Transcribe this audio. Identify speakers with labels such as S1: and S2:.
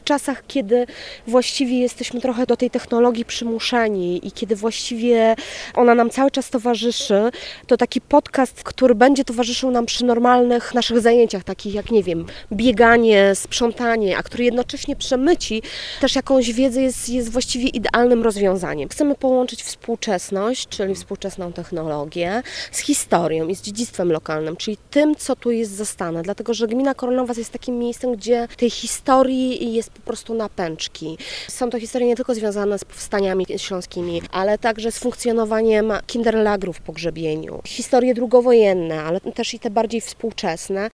S1: w czasach, kiedy właściwie jesteśmy trochę do tej technologii przymuszeni i kiedy właściwie ona nam cały czas towarzyszy, to taki podcast, który będzie towarzyszył nam przy normalnych naszych zajęciach, takich jak, nie wiem, bieganie, sprzątanie, a który jednocześnie przemyci też jakąś wiedzę, jest właściwie idealnym rozwiązaniem. Chcemy połączyć współczesność, czyli współczesną technologię, z historią i z dziedzictwem lokalnym, czyli tym, co tu jest zastane, dlatego że gmina Koronowa jest takim miejscem, gdzie tej historii jest po prostu na pęczki. Są to historie nie tylko związane z powstaniami śląskimi, ale także z funkcjonowaniem kinderlagrów po Grzebieniu. Historie drugowojenne, ale też i te bardziej współczesne.